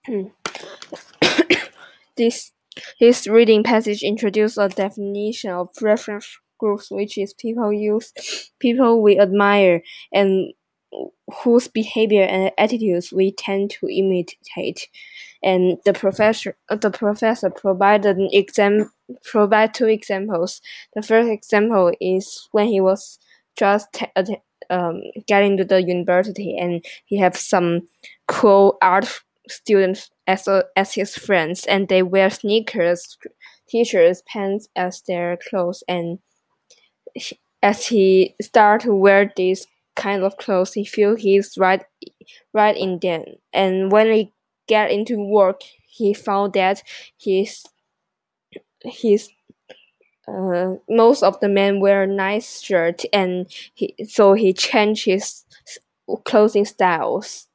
This his reading passage introduced a definition of reference groups, which is people we admire and whose behavior and attitudes we tend to imitate. And the professor provide two examples. The first example is when he was just getting to the university, and he have some cool art students as his friends, and they wear sneakers, t-shirts, pants as their clothes. And as he start to wear these kind of clothes, he feel he's right in them. And when he get into work, he found that his most of the men wear nice shirt, and he changed his clothing styles.